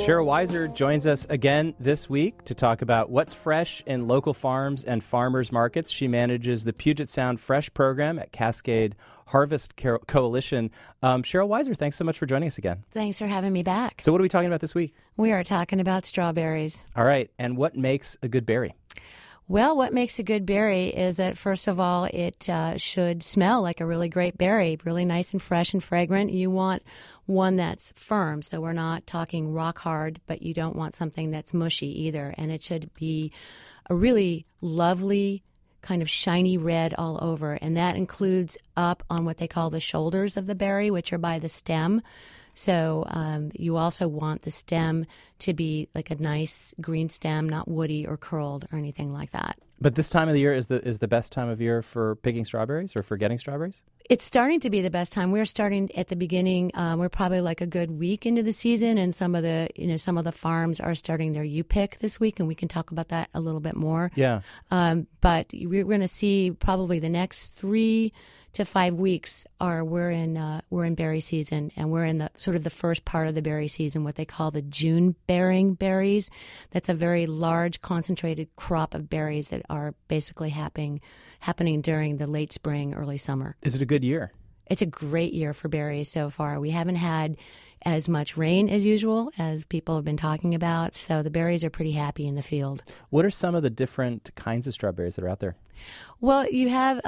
Cheryl Weiser joins us again this week to talk about what's fresh in local farms and farmers markets. She manages the Puget Sound Fresh program at Cascade Harvest Coalition. Cheryl Weiser, thanks so much for joining us again. Thanks for having me back. So what are we talking about this week? We are talking about strawberries. All right. And what makes a good berry? Well, what makes a good berry is that, first of all, it should smell like a really great berry, really nice and fresh and fragrant. You want one that's firm, so we're not talking rock hard, but you don't want something that's mushy either. And it should be a really lovely, kind of shiny red all over, and that includes up on what they call the shoulders of the berry, which are by the stem. So you also want the stem to be like a nice green stem, not woody or curled or anything like that. But this time of the year is the best time of year for picking strawberries or for getting strawberries? It's starting to be the best time. We're starting at the beginning. We're probably like a good week into the season, and some of the farms are starting their U-pick this week, and we can talk about that a little bit more. Yeah. But we're going to see probably the next 3 to 5 weeks we're in berry season, and we're in the sort of the first part of the berry season, what they call the June bearing berries. That's a very large concentrated crop of berries that are basically happening during the late spring, early summer. Is it a good year? It's a great year for berries so far. We haven't had as much rain as usual, as people have been talking about, so the berries are pretty happy in the field. What are some of the different kinds of strawberries that are out there? Well, you have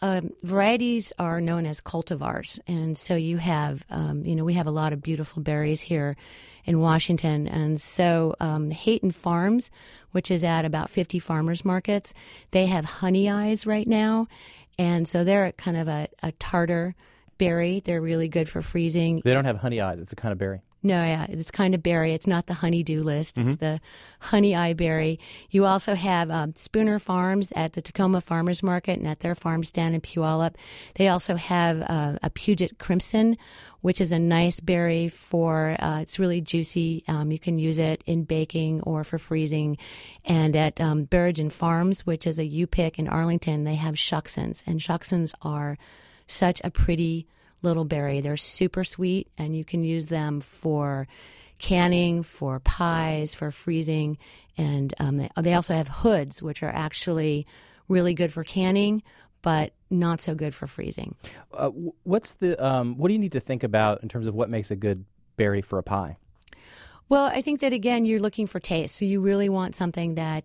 varieties are known as cultivars, and so you have, we have a lot of beautiful berries here in Washington, and so Hayton Farms, which is at about 50 farmers markets, they have honey eyes right now, and so they're kind of a tartar berry. They're really good for freezing. They don't have honey eyes. It's a kind of berry. No, yeah, it's kind of berry. It's not the honey-do list. It's the honey eye berry. You also have Spooner Farms at the Tacoma Farmers Market and at their farm stand in Puyallup. They also have a Puget Crimson, which is a nice berry for, it's really juicy. You can use it in baking or for freezing. And at Berrigan Farms, which is a U-pick in Arlington, they have Shucksons. And Shucksons are such a pretty little berry. They're super sweet, and you can use them for canning, for pies, for freezing. And they also have hoods, which are actually really good for canning, but not so good for freezing. What do you need to think about in terms of what makes a good berry for a pie? Well, I think that, again, you're looking for taste. So you really want something that,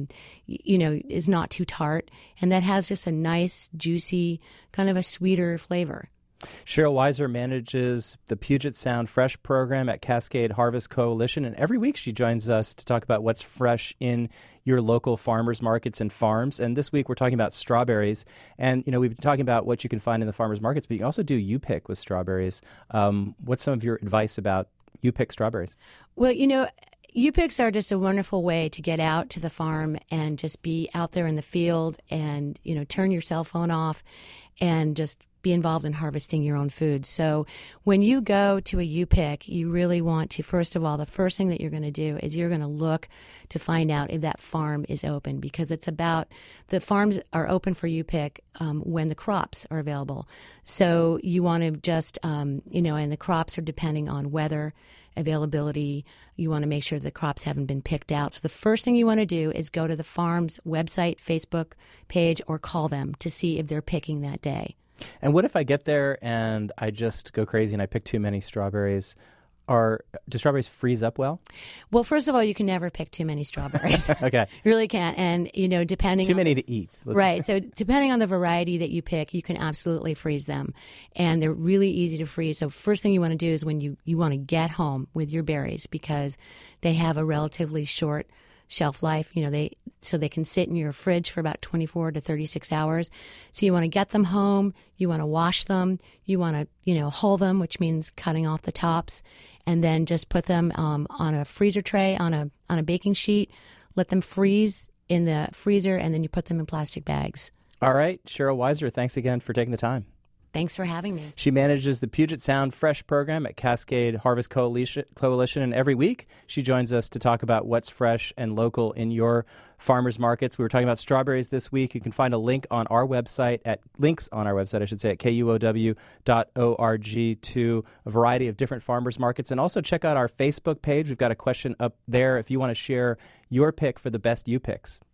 is not too tart and that has just a nice, juicy, kind of a sweeter flavor. Cheryl Weiser manages the Puget Sound Fresh program at Cascade Harvest Coalition, and every week she joins us to talk about what's fresh in your local farmers markets and farms. And this week we're talking about strawberries, and we've been talking about what you can find in the farmers markets, but you can also do U-pick with strawberries. What's some of your advice about U-pick strawberries? Well, U-picks are just a wonderful way to get out to the farm and just be out there in the field and, turn your cell phone off and just be involved in harvesting your own food. So when you go to a U-pick, you really want to, first of all, the first thing that you're going to do is you're going to look to find out if that farm is open, because it's about, the farms are open for U-pick when the crops are available. So you want to just, and the crops are depending on weather, availability. You want to make sure the crops haven't been picked out. So the first thing you want to do is go to the farm's website, Facebook page, or call them to see if they're picking that day. And what if I get there and I just go crazy and I pick too many strawberries? Do strawberries freeze up well? Well, first of all, you can never pick too many strawberries. Okay. You really can't. And, depending Too many to eat. Right. So depending on the variety that you pick, you can absolutely freeze them. And they're really easy to freeze. So first thing you want to do is when you want to get home with your berries, because they have a relatively short shelf life, so they can sit in your fridge for about 24 to 36 hours. So you want to get them home, you want to wash them, you want to, hull them, which means cutting off the tops, and then just put them on a freezer tray, on a baking sheet, let them freeze in the freezer, and then you put them in plastic bags. All right. Cheryl Weiser, thanks again for taking the time. Thanks for having me. She manages the Puget Sound Fresh program at Cascade Harvest Coalition, and every week she joins us to talk about what's fresh and local in your farmers markets. We were talking about strawberries this week. You can find a link on our website at kuow.org to a variety of different farmers markets, and also check out our Facebook page. We've got a question up there if you want to share your pick for the best U picks.